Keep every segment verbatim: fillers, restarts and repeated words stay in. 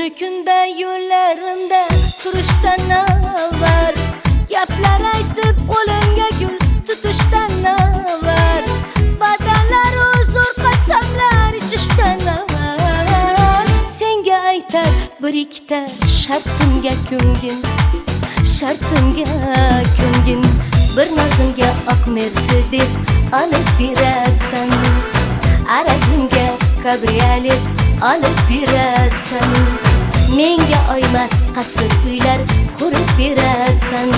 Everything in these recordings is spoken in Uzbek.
O'sha kunda yo'llarimda turishdan avval gaplar aytib qo'limga gul tutishdan avval va'dalar uzr qasamlar ichishdan avval senga aytar bir ikkita shartimga ko'ngin shartimga ko'ngin bir nazmga oq Mercedes olib berasan arazimga kabriolet olib berasan menga oymas qasr uylar qurib berasan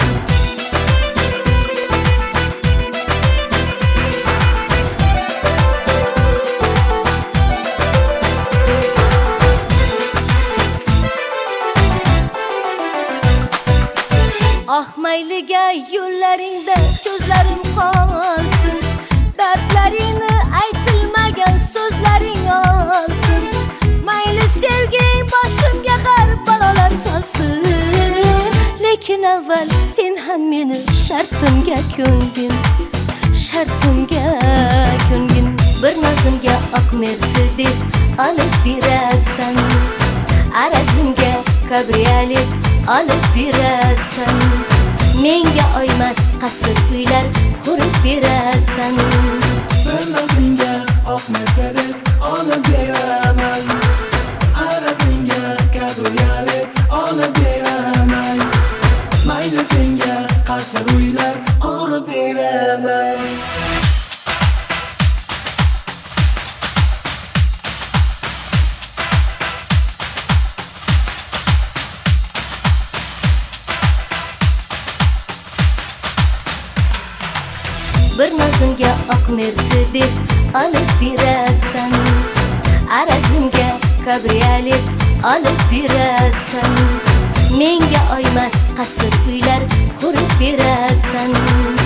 ah mayliga yo'llaringda ko'zlarim qolsin dardlaringni aytilmagan so'zlaring olsin mayli sevging boshimga g'arib balolar solsin lekin avval sen ham meni shartimga ko'ngin shartimga ko'ngin bir nazmga oq Mercedes olib berasan arazimga kabriolet olib berasan menga oymas qasr uylar qurib berasan bir nazmga oq Mercedes olib beraman arazingga kabriolet olib beraman mayli senga qasr uylar qurib beraman bir nazmga oq Mercedes olib berasan arazimga kabriolet olib berasan menga oymas qasr uylar qurib berasan